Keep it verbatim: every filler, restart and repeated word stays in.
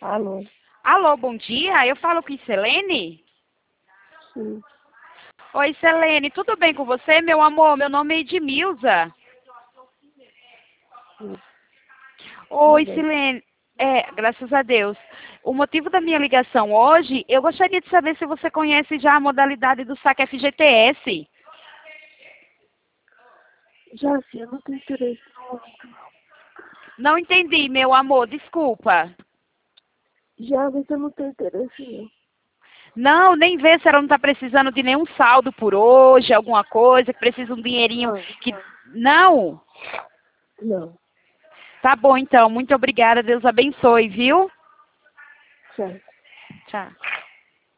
Alô? Alô, bom dia. Eu falo com Selene? Sim. Oi, Selene, tudo bem com você, meu amor? Meu nome é Edmilza. Sim. Oi, Tudo bem. Selene. É, graças a Deus. O motivo da minha ligação hoje, eu gostaria de saber se você conhece já a modalidade do saque F G T S. Já sim, eu não tenho interesse no momento. Não entendi, meu amor, desculpa. Já, mas eu não tenho interesse não. Não, nem vê se ela não está precisando de nenhum saldo por hoje, alguma coisa, que precisa de um dinheirinho Não, que... não. Não? Não. Tá bom, então. Muito obrigada. Deus abençoe, viu? Certo. Tchau.